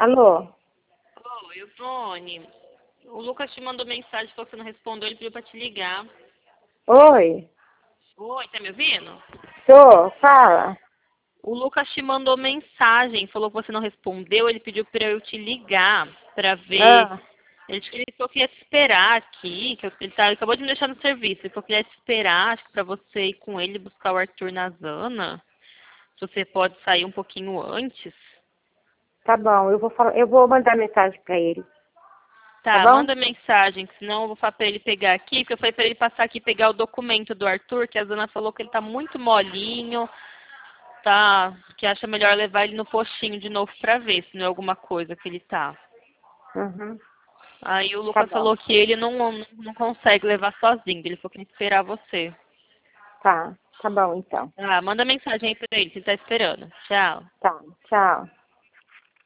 Alô? Oi, Ivone. O Lucas te mandou mensagem, falou que você não respondeu, ele pediu pra te ligar. Oi? Oi, tá me ouvindo? Tô, fala. O Lucas te mandou mensagem, falou que você não respondeu, ele pediu pra eu te ligar pra ver. Ah, Ele falou que ia te esperar aqui, ele acabou de me deixar no serviço, ele falou que ia te esperar, acho que pra você ir com ele buscar o Arthur na Zana. Se você pode sair um pouquinho antes. tá bom, eu vou mandar mensagem pra ele, tá Tá, bom? manda mensagem, que senão eu vou falar pra ele pegar aqui, porque eu falei pra ele passar aqui e pegar o documento do Arthur, que a Zana falou que ele tá muito molinho, tá, que acha melhor levar ele no postinho de novo pra ver se não é alguma coisa que ele tá. Uhum, Aí o tá Lucas bom. falou que ele não consegue levar sozinho, ele falou que tem que esperar você. Tá bom então. Ah, manda mensagem aí pra ele, que ele tá esperando. Tchau. Tá, tchau.